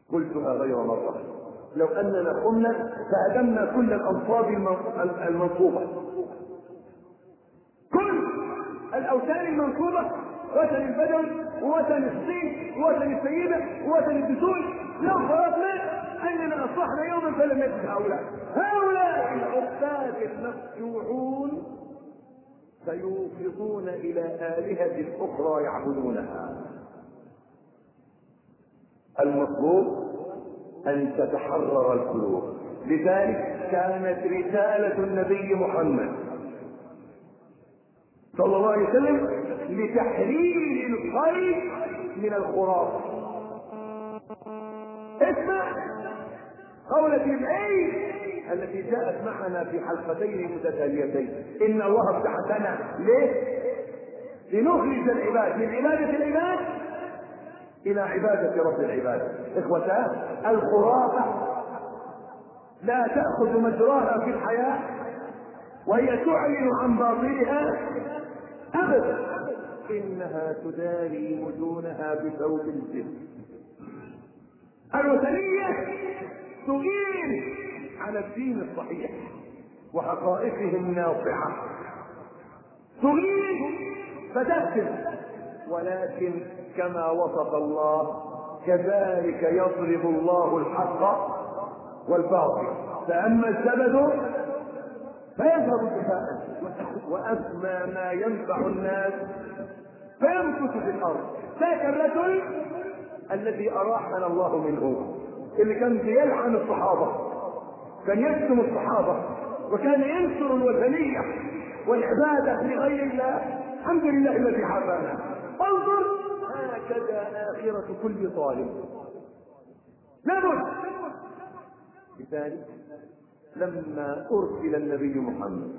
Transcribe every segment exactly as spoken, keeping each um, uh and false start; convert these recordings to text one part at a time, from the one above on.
قلتها غير مرة، لو أننا قمنا فهدمنا كل الأنصاب المنصوبة، كل الأوثان المنصوبة، وثن البدوي ووثن الصين ووثن السيدة ووثن الدسول، لو فرضنا أننا أصبحنا يوما فلم يجد هؤلاء هؤلاء العباد المفتوحون سيوفضون إلى آلهة أخرى يعبدونها. المطلوب أن تتحرر القلوب. لذلك كانت رسالة النبي محمد صلى الله عليه وسلم لتحرير القلب من الخرافة. اسمع قولة العين التي جاءت معنا في حلقتين متتاليتين، إن الله ابتعثنا ليه؟ لنخرج العباد من عبادة العباد إلى عبادة رب العباد. إخوتاه، الخرافة لا تأخذ مجراها في الحياة وهي تعلن عن باطلها أبدا، إنها تداري مدونها بثوب الجن. الوثنية تغير على الدين الصحيح وحقائقه الناصعة، تغير فتهدم، ولكن كما وصف الله كذلك يضرب الله الحق والباطل، فأما الزبد فيذهب جفاء وأسمى ما ينفع الناس فيمكث في الأرض. ذاك الرجل الذي أراحنا الله منه، اللي كان بيلعن الصحابة، كان يشتم الصحابة، وكان ينشر الوثنية والعبادة لغير الله. الحمد لله الذي حفانا. انظر هكذا آخرة كل ظالم. لابد. لذلك لما أرسل النبي محمد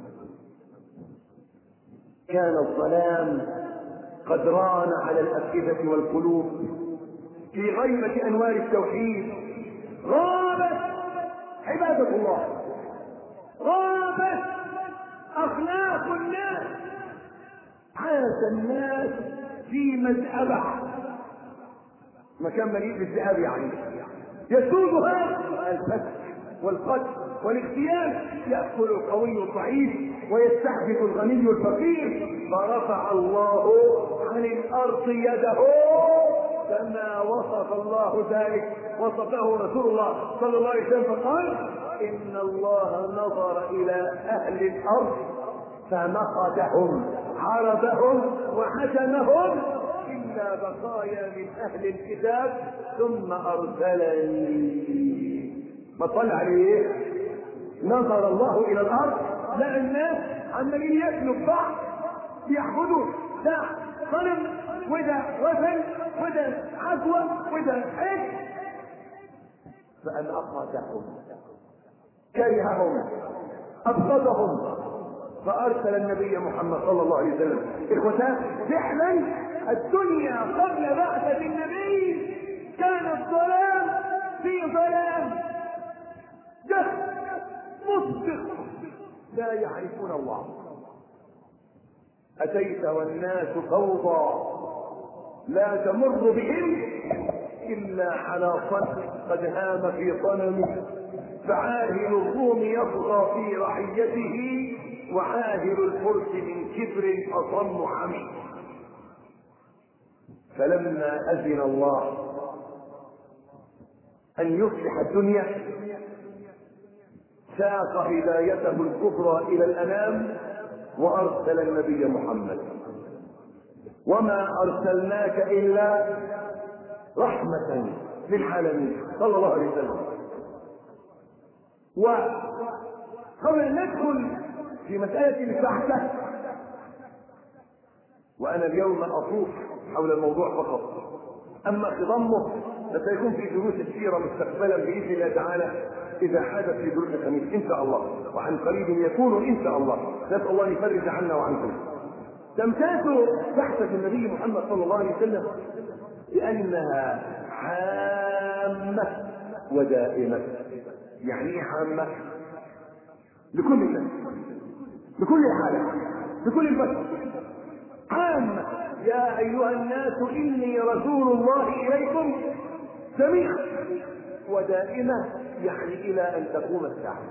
كان الظلام قد ران على الأفئدة والقلوب في غيبة أنوار التوحيد، غابت عبادة الله، غابت أخلاق الناس، عاش الناس في مذأبة، مكان مليء بالذئاب، يعني يسودها الفتك والقتل والاغتيال، يأكل القوي الضعيف ويستحدث الغني الفقير. فرفع الله عن الأرض يده كما وصف الله ذلك، وصفه رسول الله صلى الله عليه وسلم فقال: إن الله نظر إلى أهل الأرض فنقدهم عربهم وحجمهم إلا بقايا من أهل الكتاب ثم أرسلني. ما طلع عليه؟ نظر الله إلى الأرض، لا الناس عمالين ياكلوا في بعض، يعبدوا ده صنم وده وثن وده عدوى وده حج، فأنقذهم، كرههم، أبغضهم، فأرسل النبي محمد صلى الله عليه وسلم. إخوتان، فعلا الدنيا قبل بعثة النبي كانت ظلام في ظلام، جهل مصدق، لا يعرفون الله. أتيت والناس فوضى لا تمر بهم إلا على صنم قد هام في صنمه، فعاهل الروم يطغى في رعيته وعاهل الفرس من كبر أصم عمي. فلما أذن الله أن يصلح الدنيا ساق هدايته الكبرى إلى الأنام وأرسل النبي محمد. وما أرسلناك إلا رحمة للعالمين صلى الله عليه وسلم. وقبل أن ندخل في مسألة البعثة، وأنا اليوم أطوف حول الموضوع فقط، أما خضمه فسيكون في دروس السيرة مستقبلا بإذن الله تعالى إذا حدث في دروس الخميس إن شاء الله، وعن قريب يكون إن شاء الله. نسأل الله أن يفرج عنا وعنكم. تمتاز بحثة النبي محمد صلى الله عليه وسلم لأنها عامة ودائمة. يعني ايه عامة؟ لكل الناس، لكل العالم، لكل البشر. عامة: يا أيها الناس إني رسول الله إليكم جميعا ودائمة يعني إلى أن تقوم الساعة.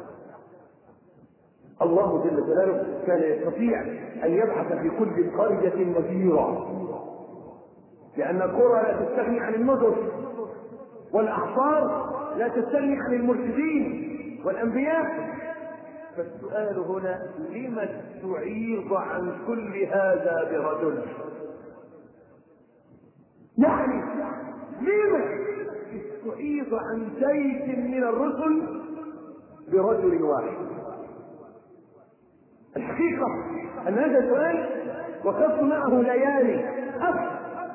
الله جل جلاله كان يستطيع أن يبعث في كل قرية نذيرا، لأن القرى لا تستغني عن النذر، والأعصار لا تستغني عن المرشدين والأنبياء. فالسؤال هنا: لم استعيض عن كل هذا برجل؟ يعني لم استعيض عن زيد من الرسل برجل واحد؟ الحقيقة أن هذا السؤال وقفت معه ليالي أفضل.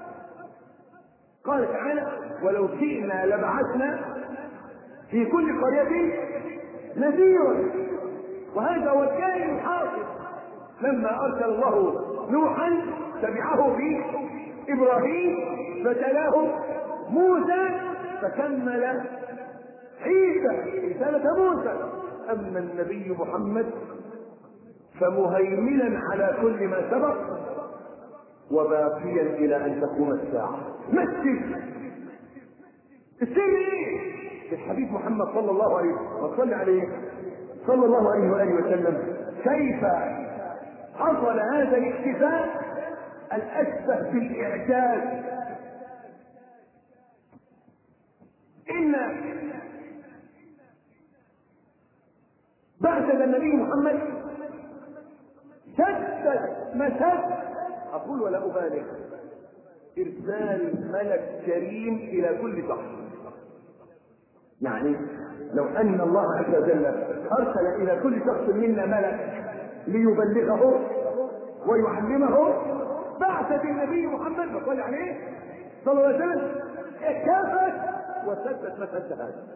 قال تعالى: ولو شئنا لبعثنا في كل قرية نذيرا. وهذا هو الكائن الحاصل. لما أرسل الله نوحا تبعه في إبراهيم، فتلاه موسى، فكمل عيسى رسالة موسى. أما النبي محمد فمهيمنا على كل ما سبق وباقيا إلى أن تقوم الساعة. ما السر؟ السر ايه؟ الحبيب محمد صلى الله عليه وسلم عليه صلى الله عليه وآله وسلم كيف حصل هذا الاكتفاء الأشبه بالإعجاز. إن بعث النبي محمد شدد مسد، أقول ولا أبالغ، إرسال ملك كريم إلى كل شخص. يعني لو أن الله عز وجل أرسل إلى كل شخص منا ملك ليبلغه ويعلمه، بعث النبي محمد صلى الله عليه صلى الله عليه وسلم كافت وسدت مسد هذا.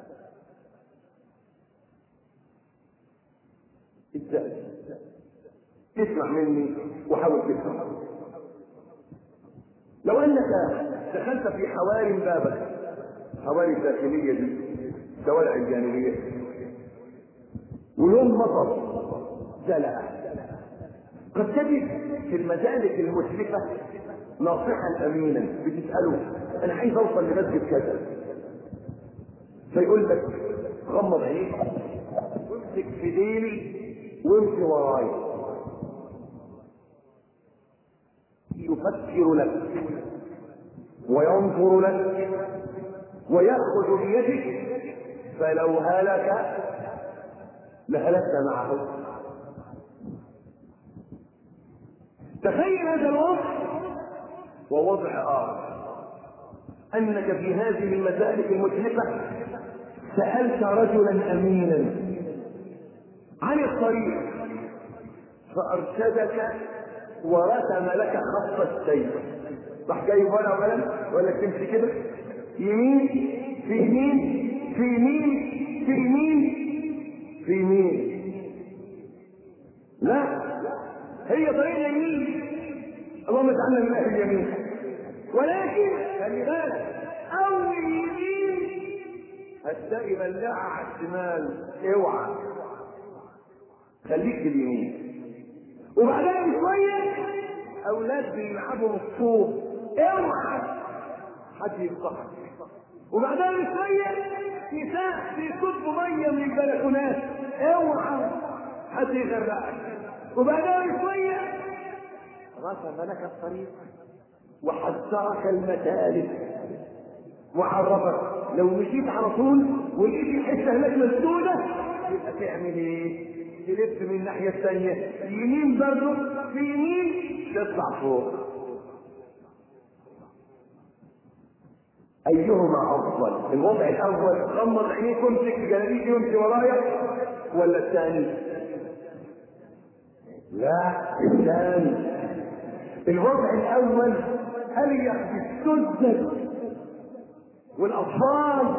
ازاي؟ اسمع مني وحاول تفهم. لو انك دخلت في حواري بابك، حواري الداخليه دي، الشوارع الجانبيه، ويوم مطر زلق، قد تجد في المسالك المشرفه ناصحا امينا بتساله: انا عايز اوصل لمسجد كذا، فيقول لك: غمض عينيك وامسك في ديلي وامشي ورايا. يفكر لك وينظر لك ويأخذ بيدك، فلو هلك لهلكت معه. تخيل هذا الوضع ووضع آخر، أنك في هذه المسالك المشرفة سألت رجلا أمينا عن الطريق فأرشدك ورسم لك خط السير. راح جاي ولا ولا ولا تمشي كده يمين في يمين في يمين في يمين في يمين، لا، هي طريق يمين، اللهم اجعلنا من اهل اليمين. ولكن خلي بالك، اول يمين هتلاقي بلاعه على الشمال، اوعى، خليك في اليمين. وبعدها بشويه اولاد بيلعبوا بالطوب، اوعى حد يفضحك. وبعدها بشويه نساء بيصبوا ميه من البلكونات، اوعى حد يغرقك. وبعدها بشويه رسم لك الطريق وحذرك المسالك وعرفك لو مشيت على طول ولقيت الحته هناك مسدوده يبقى تعمل ايه؟ تلف من الناحيه الثانيه يمين، برضه في يمين تطلع فوق. ايهما افضل؟ الوضع الاول غمض عينيك وامسك جلابيتي وامشي ورايا، ولا الثاني؟ لا، الثاني. الوضع الاول اريح بالسدد والاطفال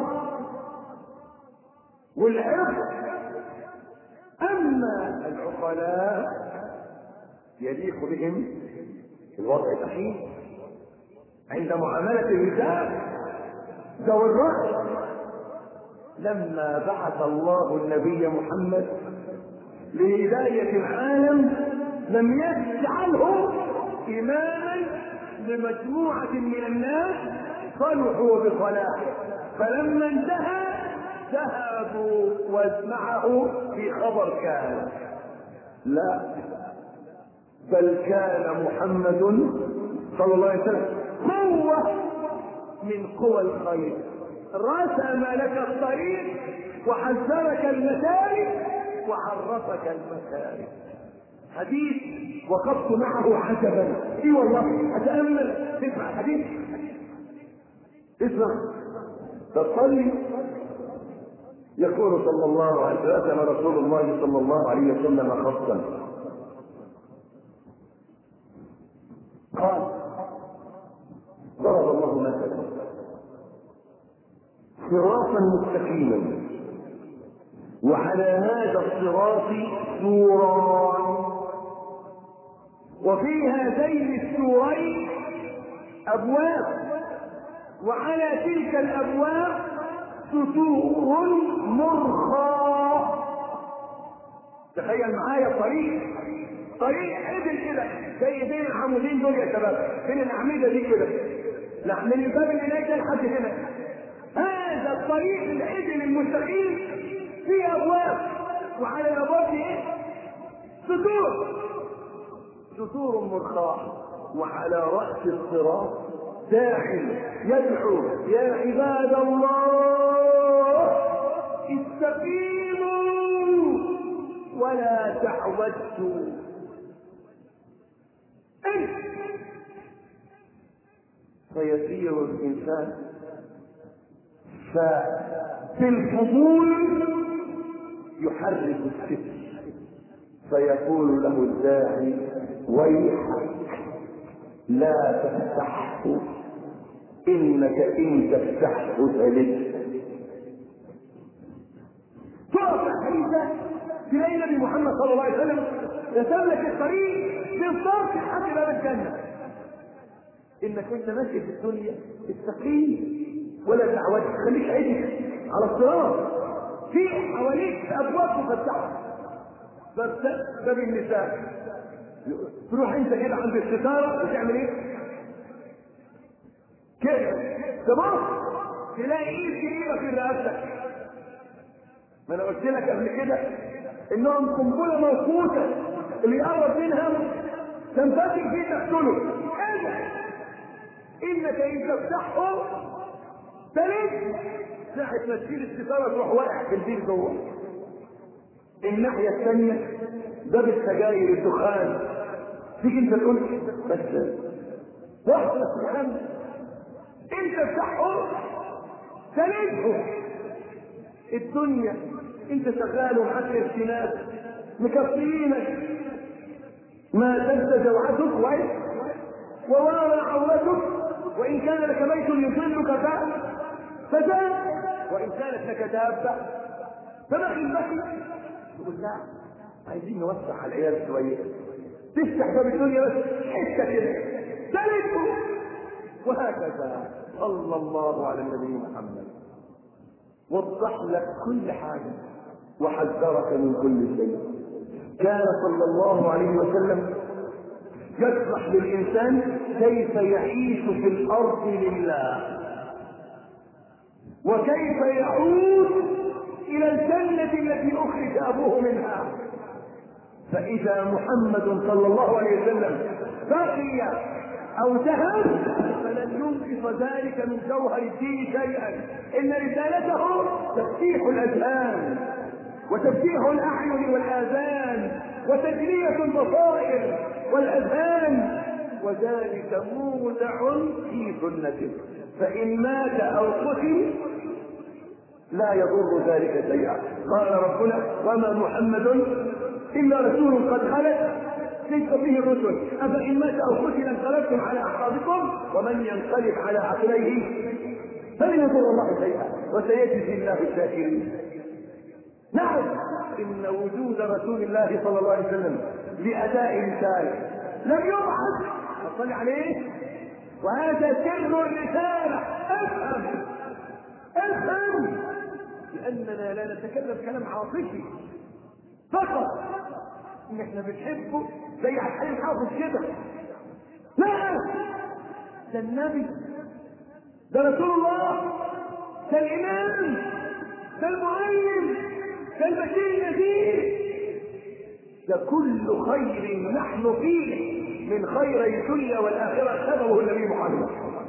والعرق، اما العقلاء يليق بهم الوضع الاخير عند معامله الرجال ذوي الرأي. لما بعث الله النبي محمد لهدايه العالم لم يجعله إماما لمجموعة من الناس صلحوا بصلاحه، فلما انتهى واسمعه في خبر كان، لا، بل كان محمد صلى الله عليه وسلم قوة من قوى الخير، رسم لك الطريق وحذرك المسالك وعرفك المسالك. حديث وقفت معه عجبا، اي والله اتامل، تسمع الحديث، اسمع، تصلي. يقول صلى الله عليه وسلم رسول الله صلى الله عليه وسلم خطا، قال ضرب الله مثلا صراطا مستقيما وعلى هذا الصراط سوران وفي هذين السورين ابواب وعلى تلك الابواب سطور مرخى. تخيل معايا طريق طريق عدل كده زي بين العمودين دول يا شباب، بين الاعمده دي كده، لا من الباب اللي هناك لحد هنا. هذا الطريق العدل المستقيم فيه ابواب وعلى الابواب دي ايه؟ سطور سطور مرخاه، وعلى راس الصراط داعي يدعو يا عباد الله استقيموا ولا تعوجوا. انت فيسير الانسان ففي الفضول يحرك الستر فيقول له الداعي ويحك لا تفتحه انك ان تفتحه ثلث. تقف الحديثة تلاقي النبي محمد صلى الله عليه وسلم رسم لك الطريق من طرف حتى باب الجنة، انك انت ماشي في الدنيا استقيم ولا تعود، خليك عدل على الصراط، في حواليك ابواب مفتحه، باب النساء تروح انت كده عند الستاره وتعمل ايه؟ كده تبص تلاقي ايد كبيره في رقبتك. ما انا قلت لك قبل كده انهم قنبله موقوته اللي يقرب منها تنفتح فيه تقتله. ايه انك ان تفتحه ثالث ساعه ما تشيل الستاره تروح واقع في البيت جوه. الناحيه الثانيه باب السجاير الدخان، تيجي انت تقول بس واحده سبحان انت افتحه ثالثه. الدنيا انت شغال ومعاك ارتناك مكفيينك ما تنسى جوعتك ووارى عورتك، وان كان لك بيت يظلك فزاد، وان كانت لك دابه فبخل بخل. تقول لا عايزين نوسع على العيال شويه، تفتح باب الدنيا بس حته كده ثالثه، وهكذا. صلى الله على النبي محمد وضح لك كل حاجه وحذرك من كل شيء. كان صلى الله عليه وسلم يشرح للإنسان كيف يعيش في الأرض لله وكيف يعود إلى الجنة التي أخرج أبوه منها. فإذا محمد صلى الله عليه وسلم بقي أو ذهب فلن ينقص ذلك من جوهر الدين شيئا، إن رسالته تفتيح الأذهان وتفتيح الأعين والآذان وتجلية البصائر والأذهان، وذلك مودع في سنته، فإن مات أو قتل لا يضر ذلك شيئا. قال ربنا وما محمد إلا رسول قد خلت من قبله الرسل أفإن مات أو قتل انقلبتم على أعقابكم ومن ينقلب على عقبيه فلن يضر الله شيئا وسيجزي الله الشاكرين. نعم إن وجود رسول الله صلى الله عليه وسلم لأداء رسالة لم يبعث صل عليه، وهذا سر الرسالة. افهم افهم لأننا لا نتكلم كلام عاطفي فقط إن احنا بنحبه زي حسين حافظ كده، لا، ده النبي، ده رسول الله، ده الإمام، ده المعلم، ده البشير النذير، ده كل خير نحن فيه من خير الدنيا والاخره كتبه النبي محمد.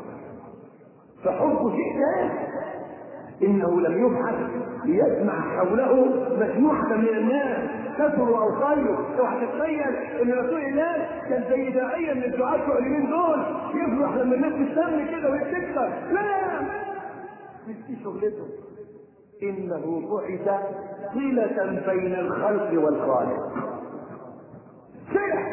فحب شيء ثاني، انه لم يبعث ليجمع حوله مجموعه من الناس كثروا او قلوا. اوعى تتخيل ان رسول الله كان زي داعيه من الدعاة بتوع اليومين دول يفرح لما الناس تستنى كده وهي تكسر، لا مش دي شغلته. انه بعث صلة بين الخلق والخالق، صلة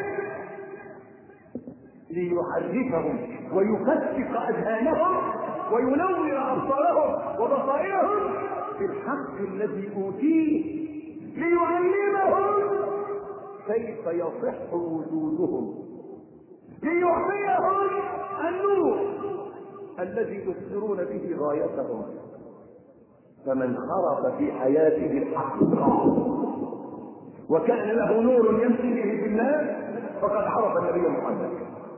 ليحرفهم ويفتق اذهانهم وينور ابصارهم وبصائرهم في الحق الذي اوتيه، ليعلمهم كيف يصح وجودهم، ليعطيهم النور الذي يبصرون به غايتهم. فمن خرف في حياته الحق وكان له نور يمشي به في الناس فقد عرف النبي محمد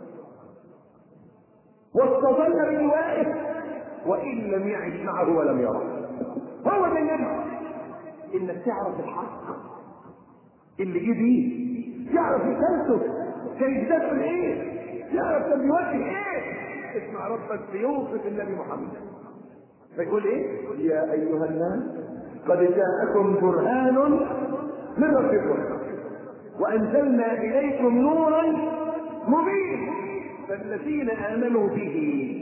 واستظل بلوائه وان لم يعش معه ولم يره. هو ده النبي، انك تعرف الحق اللي جه بيه، تعرف رسالته كان جدته ايه، تعرف كان بيوجه ايه. اسمع ربك بيوصف النبي محمد فيقول ايه؟ يا ايها الناس قد جاءكم برهان من ربكم وانزلنا اليكم نورا مبين فالذين امنوا به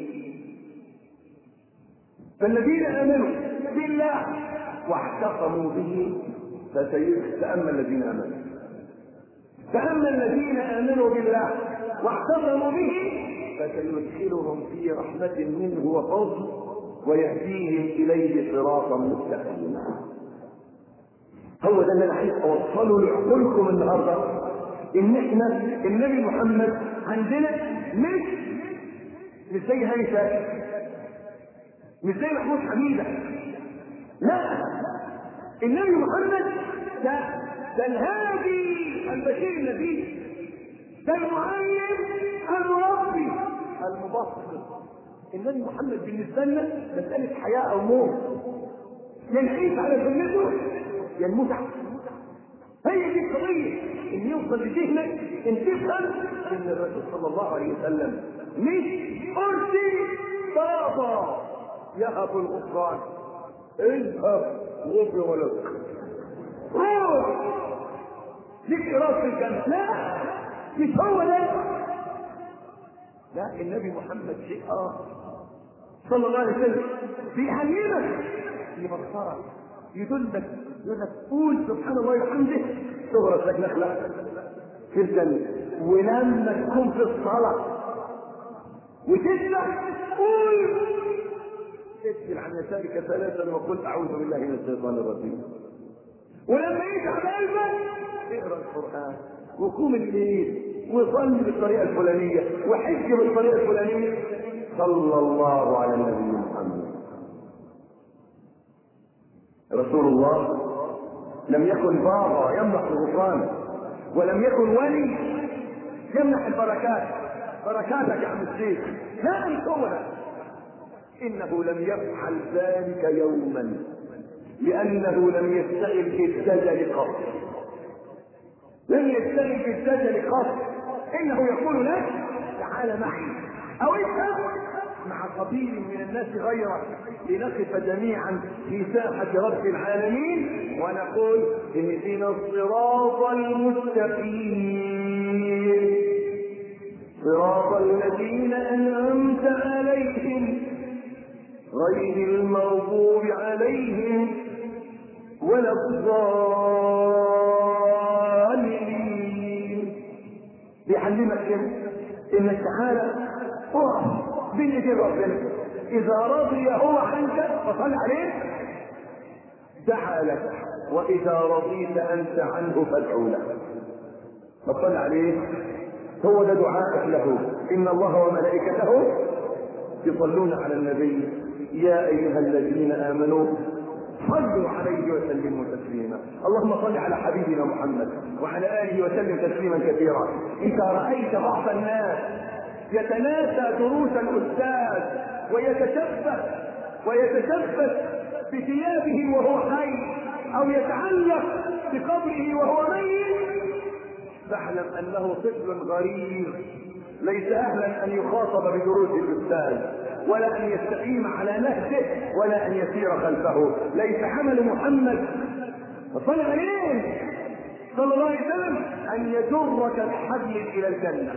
فالذين امنوا بالله واعتصموا به فسيؤمن الذين امنوا فاما الذين امنوا بالله واعتصموا به فسيدخلهم في رحمه منه وفضل ويهديهم اليه صراطا مستقيما. هو ده اللي انا عايز اوصله لعقولكم النهارده، ان احنا النبي محمد عندنا مش مش زي هاني شاكر، مش زي محمود حميده، لا، النبي محمد ده ده الهادي البشير النبي، ده المعلم المربي المبصر. النبي محمد بالنسبه لنا مساله حياه او موت، ينعيش على سنته ينموت على هي دي القضيه، ان يوصل لذهنك ان تفهم ان الرسول صلى الله عليه وسلم مش ارسل بابا يهب الغفران، اذهب غفر لك روح ليك راس الجنه، لا مش هو ده. لا، النبي محمد شيء اخر صلى الله عليه وسلم بيعلمك يبصرك يدلك يقول لك قول سبحان الله وبحمده تغرس لك نخله في الجنه. ولما تكون في الصلاه وتسمع قول اسال عن يسارك ثلاثا وقل اعوذ بالله من الشيطان الرجيم. ولما يتعب قلبك اقرا القران وقوم الليل وصلي بالطريقه الفلانيه وحج بالطريقه الفلانيه. صلى الله على النبي محمد. رسول الله لم يكن بابا يمنح الغفران ولم يكن ولي يمنح البركات، بركاتك يا عم الشيخ، لا مش هو ده. انه لم يفعل ذلك يوما لانه لم يشتغل بالدجل قط، لم يشتغل بالدجل قط. انه يقول لك تعال معي او اذهب مع قبيل من الناس غيرك لنقف جميعا في ساحة رب العالمين ونقول اهدنا الصراط المستقيم صراط الذين انعمت عليهم غير المغضوب عليهم ولا الضالين. بيعلمك انك تعالى اقف بين ايدين ربنا، اذا رضي هو عنك فصل عليه دعا لك، واذا رضيت انت عنه فادعو له فصل عليه. هو ده دعاءك له. ان الله وملائكته يصلون على النبي يا ايها الذين امنوا صلوا عليه وسلموا تسليما. اللهم صل على حبيبنا محمد وعلى اله وسلم تسليما كثيرا. اذا رايت بعض الناس يتناسى دروس الاستاذ ويتشبه ويتشبث بثيابه وهو حي او يتعلق بقبره وهو ميت، فاعلم انه طفل غريب ليس اهلا ان يخاطب بدروس الاستاذ، ولا ان يستقيم على نهجه، ولا ان يسير خلفه. ليس عمل محمد صلى عليه صلى الله عليه وسلم ان يجرك بحبل الى الجنه،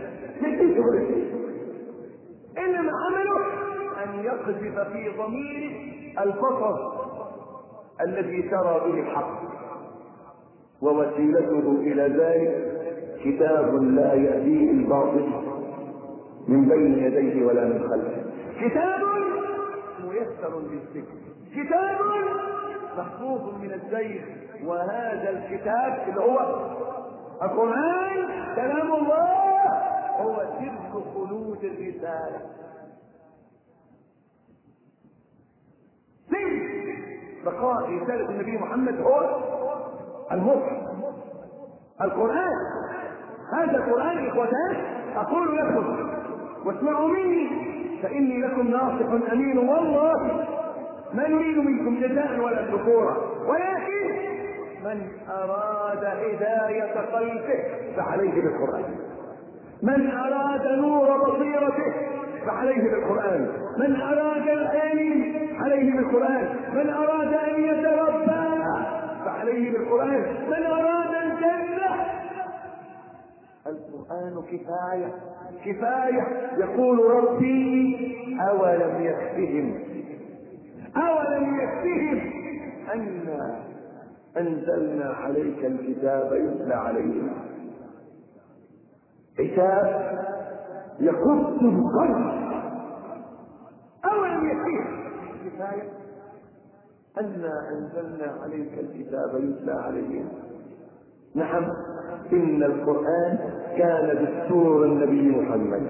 انما عمله ان يقذف في ضميرك البصر الذي ترى به الحق، ووسيلته الى ذلك كتاب لا يأتيه الباطل من بين يديه ولا من خلفه، كتاب ميسر للذكر، كتاب محفوظ من الزيغ. وهذا الكتاب اللي هو القرآن كلام الله هو سر خلود الرسالة، سر بقاء رسالة النبي محمد هو المصحف القرآن. هذا القرآن إخوتان أقول لكم واسمعوا مني فإني لكم ناصح أمين والله ما نريد منكم جزاء ولا شكورا، ولكن من أراد هداية قلبه فعليه بالقرآن، من أراد نور بصيرته فعليه بالقرآن، من أراد العلم عليه بالقرآن، من أراد أن يتربى فعليه بالقرآن، من أراد الجنة القرآن كفاية كفاية. يقول ربي أولم يكفهم أولم يكفهم أنا أنزلنا عليك الكتاب يتلى علينا، كتاب يقص القلب. أولم يكفهم كفاية أنا أنزلنا عليك الكتاب يتلى علينا. نعم، إن القرآن كان دستور النبي محمد.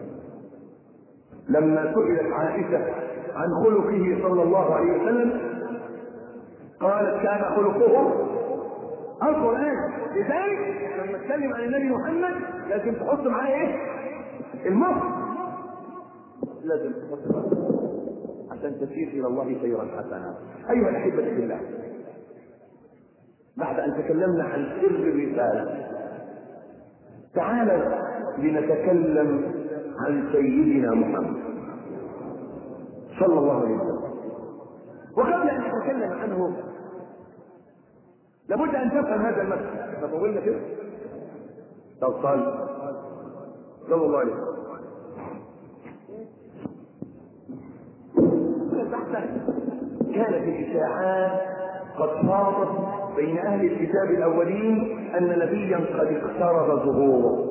لما سئلت عائشة عن خلقه صلى الله عليه وسلم قالت كان خلقه القرآن. لذلك لما اتكلم عن النبي محمد لازم تحط معاه ايه؟ المخ، لازم تحط معاه عشان تسير الى الله سيرا حسنا. ايها الاحبة في الله، بعد ان تكلمنا عن سر الرسالة تعالى لنتكلم عن سيدنا محمد صلى الله عليه وسلم. وقبل ان نتكلم عنه لابد ان تفهم هذا المسألة. احنا طولنا كده طب صلى صلى الله عليه وسلم. كانت الاشاعات قد فاضت بين اهل الكتاب الاولين ان نبيا قد اقترب ظهوره.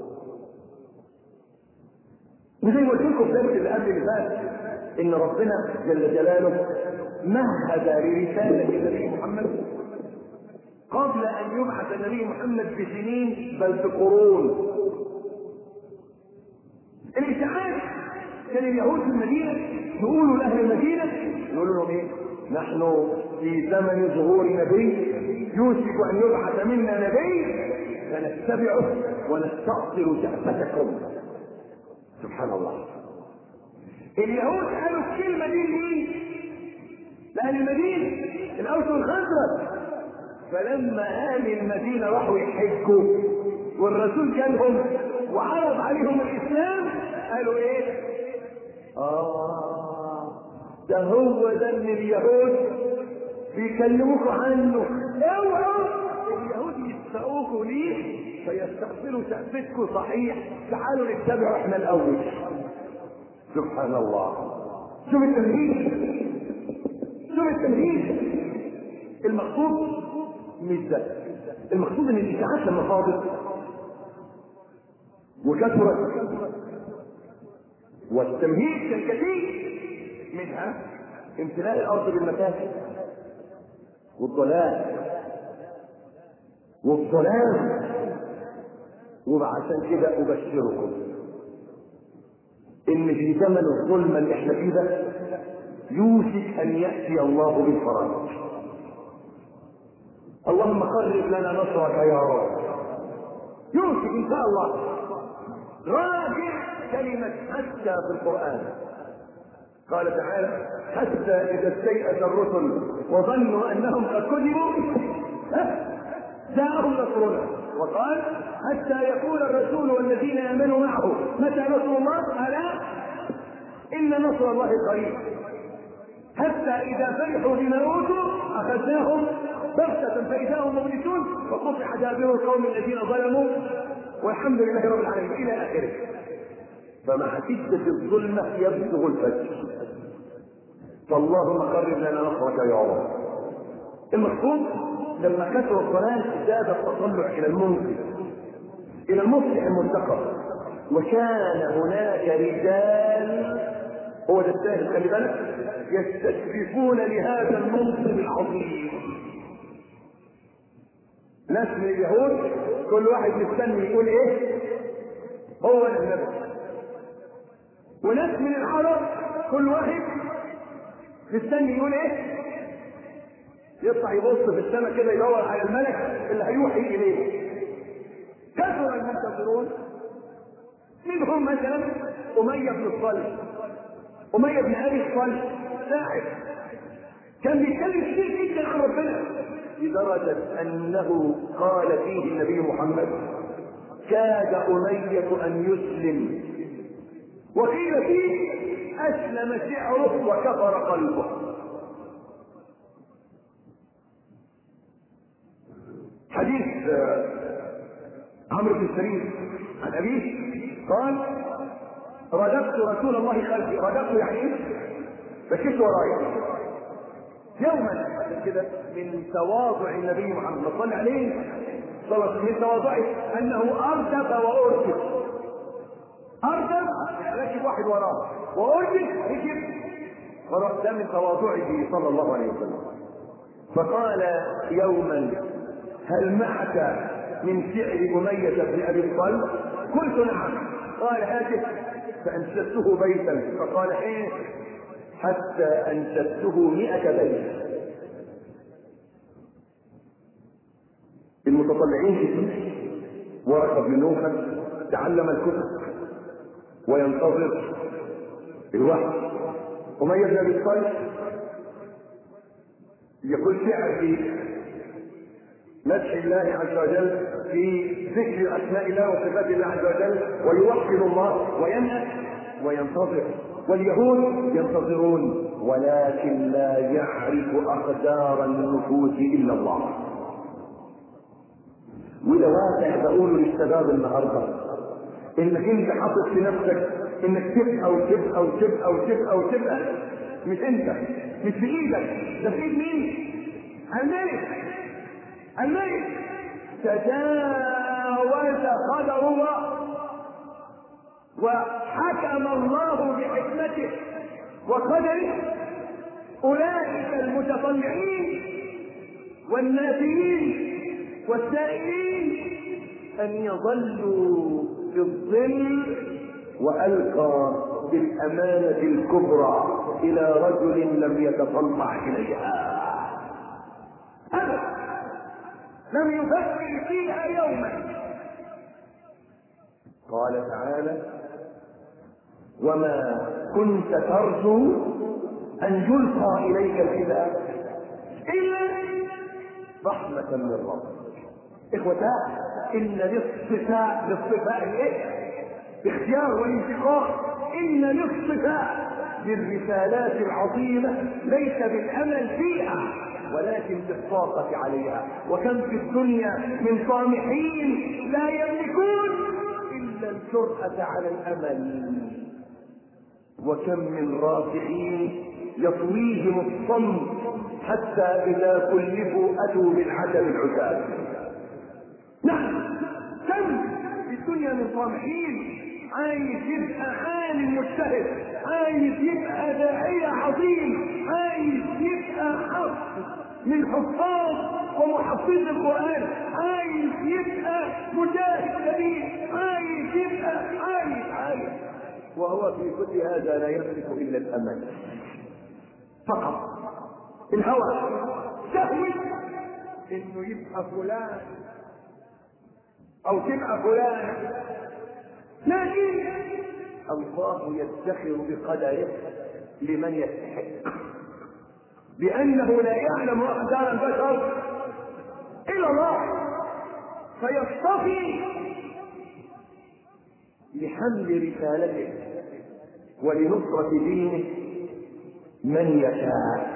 وزي ما قلت لكم في الدرس اللي قبل اللي فات ان ربنا جل جلاله مهد لرسالة النبي محمد قبل ان يبعث النبي محمد بسنين بل بقرون. الاشاعات كان اليهود في المدينة يقولوا لاهل المدينة يقولوا لهم ايه؟ نحن في زمن ظهور نبي يوشك ان يبعث منا نبي فنتبعه ونستأصل شأفتكم. سبحان الله. اليهود قالوا الكلمة دي لمين؟ لأهل المدينة الأوس والخزرج. فلما أهل المدينة راحوا يحجوا والرسول جالهم وعرض عليهم الإسلام قالوا إيه؟ آه ده هو ده اللي اليهود بيكلموكوا عنه. اوعوا اليهود يسبقوكوا ليه فيستقبلوا شأفتكم صحيح، تعالوا نتبعوا احنا الأول. سبحان الله. شوف التمهيد شوف التمهيد. المقصود مش ده، المقصود ان الاشاعات لما فاضت وكثرت والتمهيد كان كثير منها امتلاء الارض بالمفاسد والضلال والظلام. وعشان كده ابشركم ان في زمن الظلم اللي احنا فيه ده يوشك ان ياتي الله بالفرج. اللهم قرب لنا نصرك يا رب. يوشك ان شاء الله. راجع كلمة حتى في القرآن. قال تعالى حتى إذا استيأس الرسل وظنوا أنهم قد كذبوا جاءهم نصرنا. وقال حتى يقول الرسول والذين آمنوا معه متى نصر الله؟ ألا إن نصر الله قريب. حتى إذا فرحوا بما أوتوا أخذناهم بغتة فإذا هم مبلسون وقطع دابر القوم الذين ظلموا والحمد لله رب العالمين إلى آخره. فمع شدة الظلمة يبلغ الفجر. فاللهم قرب لنا نصرك يا رب. المقصود لما كثر الضلال زاد التطلع إلى المنكر إلى المصلح المنتقم. وكان هناك رجال، هو ده السائل خلي بالك، يستشرفون لهذا المنصب العظيم. ناس من اليهود كل واحد مستني يقول ايه هو النبي، وناس من العرب كل واحد مستني يقول ايه، يطلع يبص في السماء كده يدور على الملك اللي هيوحي اليه. كثر المنتظرون، منهم مثلا أمية بن الصلت. أمية بن أبي الصلت لاعب كان بيتكلم كتير جدا عن ربنا لدرجة أنه قال فيه النبي محمد كاد أمية أن يسلم، وقيل فيه أسلم شعره وكفر قلبه. حديث عمرو بن سرير عن أبيه قال رددت رسول الله خلفي. رددت يعني بكيت ورايا يوما كده. من تواضع النبي محمد صلى الله عليه وسلم من تواضعه انه اردف واردف. اردف ركب واحد وراه واردف ركب وراه، ده من تواضعه صلى الله عليه وسلم. فقال يوما هل معك من شعر أمية بن أبي الصلت؟ قلت نعم. قال هاته. فأنشدته بيتا. فقال ايه؟ حتى أنشدته مئة بيت. المتطلعين في ورقة بن نوفل تعلم الكتب وينتظر الوحي. أمية بن أبي الصلت يقول شعر في مدح الله عز وجل، في ذكر اسماء الله وصفات الله عز وجل، ويوحد الله وينهى وينتظر. واليهود ينتظرون ولكن لا يعرف اقدار النفوس الا الله. وده واقع بقوله للشباب النهارده، انك انت حاطط في نفسك انك تبقى وتبقى وتبقى وتبقى وتبقى. مش انت، مش في ايدك، ده في ايد مين؟ الملك. الملك تجاوز قدر الله وحكم الله بحكمته وقدره. اولئك المتطلعين والنافين والسائلين ان يظلوا في الظل، والقى بالامانه الكبرى الى رجل لم يتطلع اليها ابدا، لم يفكر فيها يوما. قال تعالى وما كنت ترجو ان يلقى اليك الكتاب الا رحمه من ربك. اخوتاه ان للصفاء للصفاء الايه؟ باختيار والانتقاء. ان للصفاء للرسالات العظيمه ليس بالامل فيها ولكن بالطاقة عليها. وكم في الدنيا من طامحين لا يملكون إلا الجرأة على الأمل، وكم من راسخين يطويهم الصمت حتى إذا كلفوا أتوا بالعجب العتاب. نعم، كم في الدنيا من طامحين عايز يبقى عالم مجتهد، عايز يبقى داعية عظيم، عايز يبقى حفظ من حفاظ ومحفظ القرآن، عايز يبقى مجاهد كبير، عايز يبقى عايز عايز وهو في كل هذا لا يملك إلا الأمل فقط. الهوى سهل إنه يبقى فلان أو تبقى فلان، لكن الله يفتخر بقدره لمن يستحق، لأنه لا يعلم أقدار البشر إلا الله، فيصطفي لحمل رسالته ولنصرة دينه من يشاء.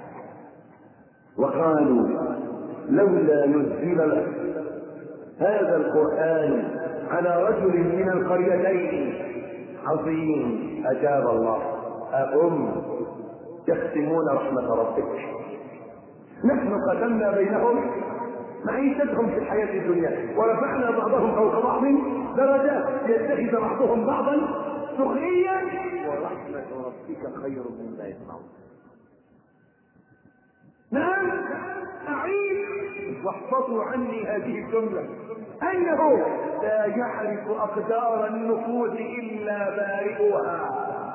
وقالوا لولا نزل هذا القرآن على رجل من القريتين عظيم. أجاب الله: أهم يقسمون رحمة ربك، نحن قسمنا بينهم معيشتهم في الحياة الدنيا ورفعنا بعضهم فوق بعض درجات ليتخذ بعضهم بعضا سخريا ورحمة ربك خير مما يجمعون. نعم، أعيد واحفظوا عني هذه الجملة: أنه لا يعرف أقدار النفوس إلا بارئها.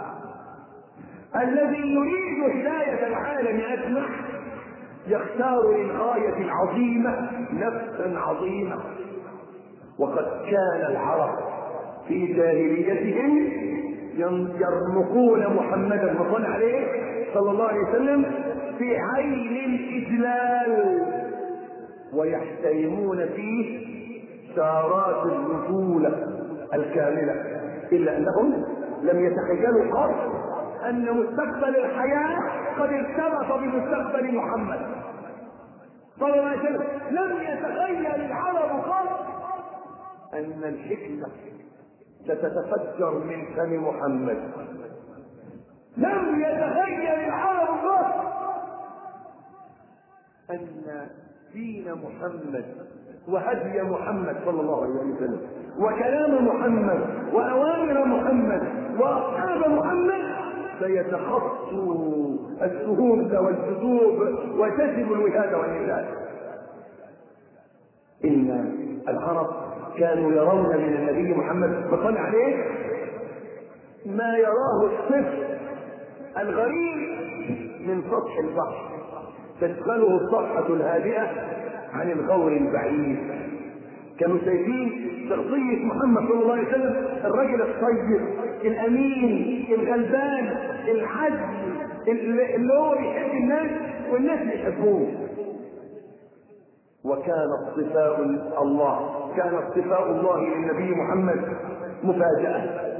الذي يريد هداية العالم أجمع يختار للغاية العظيمة نفسا عظيمة. وقد كان العرب في جاهليتهم يرمقون محمدا صلى عليه صلى الله عليه وسلم في عين الإجلال ويحترمون فيه سارات الرجولة الكاملة، إلا أنهم لم يتخيلوا قط أن مستقبل الحياة قد ارتبط بمستقبل محمد صلى الله عليه وسلم. لم يتخيل العرب قط أن الحكمة ستتفجر من فم محمد. لم يتخيل العرب قط أن دين محمد وهدي محمد صلى الله عليه وسلم وكلام محمد وأوامر محمد وأصحاب محمد سيتخطوا السهوم والجذوب وتجب الوهاد والنزال. إن العرب كانوا يرون من النبي محمد صلى عليه ما يراه الطفل الغريب من سطح البحر تشغله الصفحة الهادئة عن الغور البعيد. كانوا شايفين شخصية محمد صلى الله عليه وسلم الرجل الطيب الأمين الغلبان الحج اللي هو يحب الناس والناس يحبوه. وكان اصطفاء الله كان اصطفاء الله للنبي محمد مفاجأة.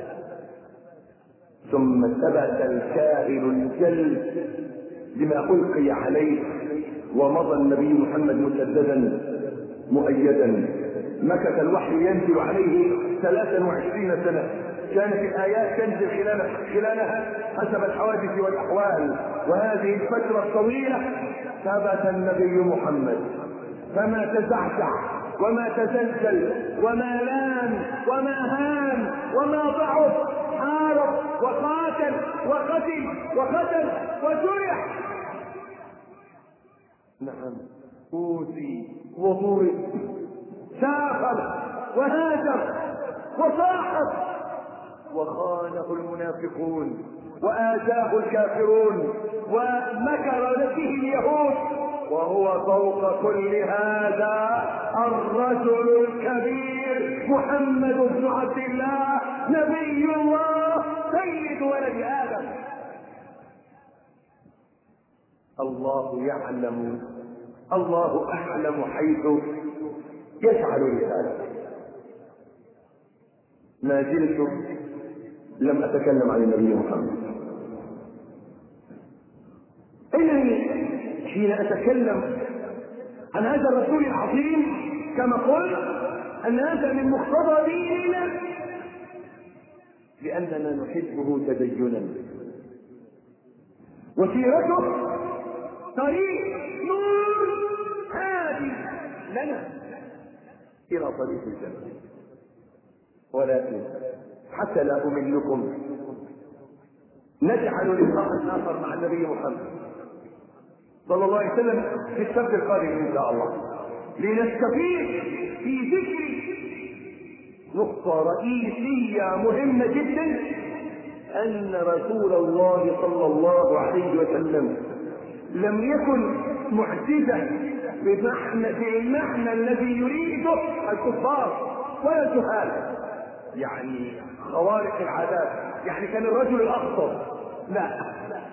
ثم ثبت الكائن الجل لما ألقي عليه ومضى النبي محمد مسددا مؤيدا. مكث الوحي ينزل عليه ثلاثا وعشرين سنة، كانت الآيات تنزل خلال خلالها حسب الحوادث والأحوال. وهذه الفترة الطويلة ثبت النبي محمد فما تزعزع وما تزلزل وما لام وما هان وما ضعف، حارب وقاتل وقتل وقتل وجرح. نعم، أوذي وضرب، سافر وهاجر وصاحب، وخانه المنافقون وآذاه الكافرون ومكر به اليهود، وهو فوق كل هذا الرجل الكبير محمد بن عبد الله نبي الله سيد ولد آدم. الله يعلم، الله أعلم حيث يجعل رسالته. ما زلت لم أتكلم عن النبي محمد، إنني حين أتكلم عن هذا الرسول العظيم كما قلت أن هذا من مقتضى ديننا لأننا نحبه تدينا، وسيرته طريق نور هادي لنا إلى طريق الجنة. ولكن حتى لا أملكم نجعل لقاء آخر مع النبي محمد صلى الله عليه وسلم في السبت القادم إن شاء الله، لنستفيد في ذكر نقطة رئيسية مهمة جدا، أن رسول الله صلى الله عليه وسلم لم يكن معجزة بمعنى بالمعنى الذي يريده الكفار ولا الجهال، يعني خوارق العادات، يعني كان الرجل الأخطر، لا،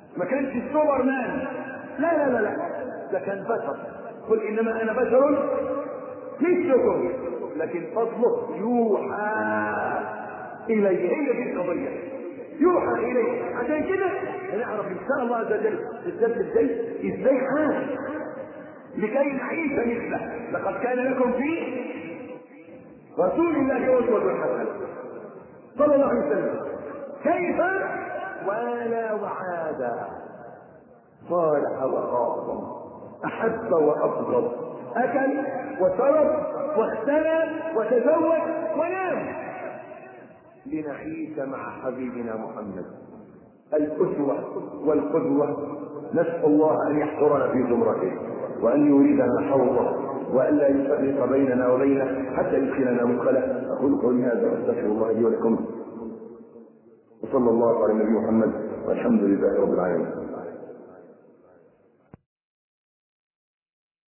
ما كانش السوبر مان، لا لا لا لا، ده كان بشر. قل انما انا بشر مثلكم لكن فضله يوحى اليه. هي دي القضيه، يوحى اليه. عشان كده هنعرف ان شاء الله عز وجل في الدرس الجاي ازاي عاش لكي نعيش مثله. لقد كان لكم في رسول الله اسوة حسنة صلى الله عليه وسلم كيف والى وعاد، صالح وخاصم، احب وابغض، اكل وشرب واختلى وتزوج ونام لنعيش مع حبيبنا محمد الاسوه والقدوه. نسال الله ان يحشرنا في زمرته وان يريدنا حوضه وان لا يفرق بيننا وبينه حتى يدخلنا مدخله. اقول قولي هذا واستغفر الله لي ولكم، وصلى الله على النبي محمد والحمد لله رب العالمين.